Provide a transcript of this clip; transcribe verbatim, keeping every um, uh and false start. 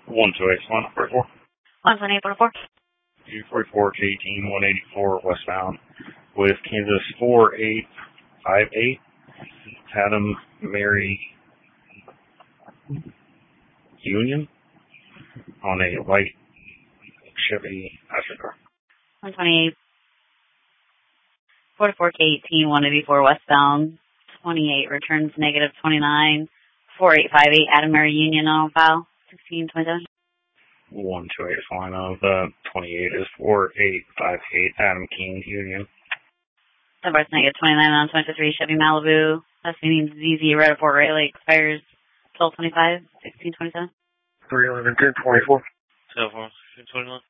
one two eight, one forty-four. one seven eight four four. two forty-four to eighteen, one eighty-four westbound with Kansas four eight five eight, Adam Mary Union on a white Chevy passenger car. one twenty-eight. forty-four K eighteen, one eighty-four westbound. twenty-eight returns negative twenty-nine. four eight five eight Adam Mary Union on file. sixteen twenty-seven. one two eight is fine. Uh, the twenty-eight is four eight five eight Adam King Union. Number negative twenty-nine on twenty-three Chevy Malibu. That's meaning Z Z Red Fort Raleigh expires twelve twenty-five, sixteen twenty-seven. three eleven, ten twenty-four. Cell phone, twenty-one.